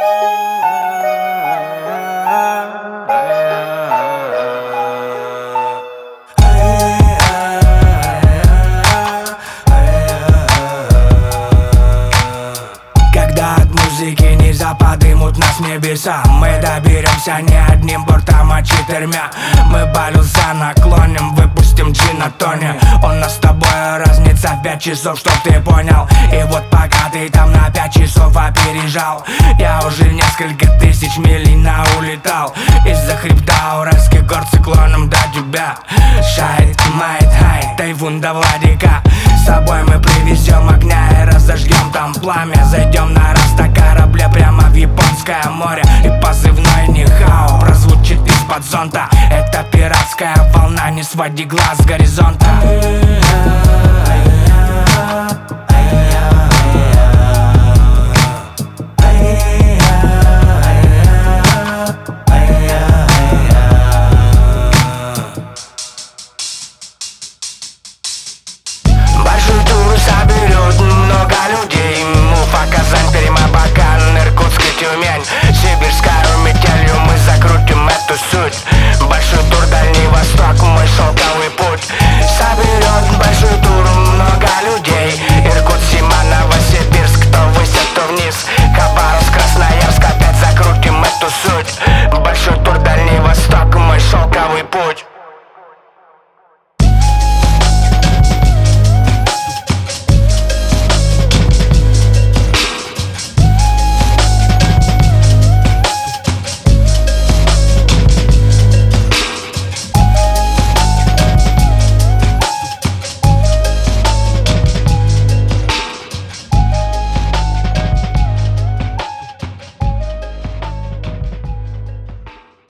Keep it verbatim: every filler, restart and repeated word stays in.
Когда от музыки нельзя подымут нас небеса, мы доберемся не одним бортом, а четырьмя. Мы балюза наклоним, выпустим джин от Тони. У нас с тобой разница в пять часов, чтоб ты понял. И вот пока ты там на пять часов опережал, я уже несколько тысяч миль наулетал. Из-за хребта уральских гор циклоном до тебя. Шайт, майт, хай, тайфун до Владика. С собой мы привезем огня и разожгем там пламя. Зайдем на раз на корабле прямо в Японское море. И позывной Нихао прозвучит из-под зонта. Это пиратская волна, не своди глаз с горизонта.